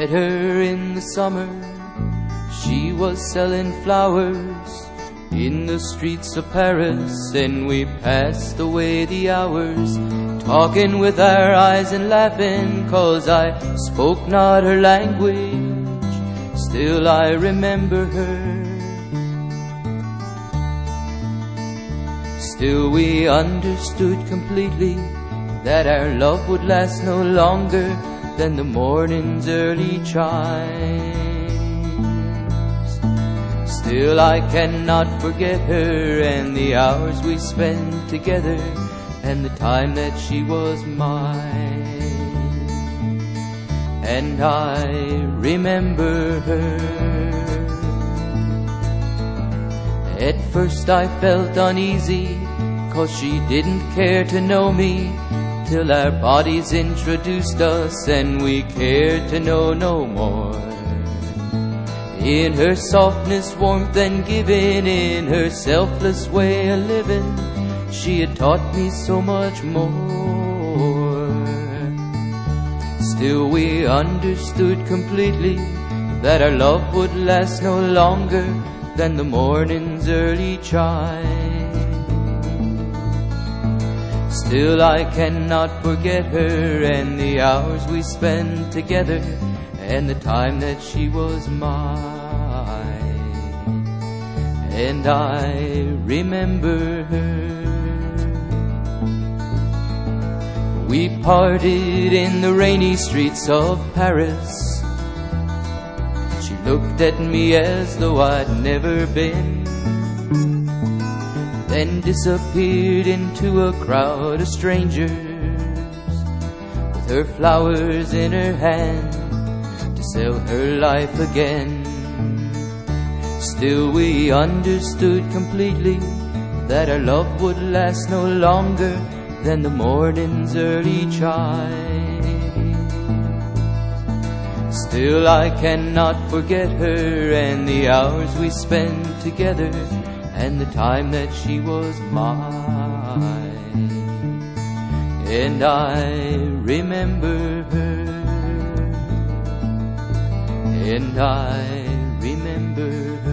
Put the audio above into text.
Met her in the summer, she was selling flowers in the streets of Paris, and we passed away the hours, talking with our eyes and laughing, 'cause I spoke not her language, still I remember her. Still we understood completely that our love would last no longer than the morning's early chimes. Still I cannot forget her and the hours we spent together and the time that she was mine. And I remember her. At first I felt uneasy, 'cause she didn't care to know me, till our bodies introduced us and we cared to know no more. In her softness, warmth and giving, in her selfless way of living, she had taught me so much more. Still we understood completely that our love would last no longer than the morning's early chime. Still I cannot forget her and the hours we spent together and the time that she was mine. And I remember her. We parted in the rainy streets of Paris. She looked at me as though I'd never been, then disappeared into a crowd of strangers with her flowers in her hand to sell her life again. Still we understood completely that our love would last no longer than the morning's early chime. Still I cannot forget her and the hours we spent together and the time that she was mine. And I remember her. And I remember her.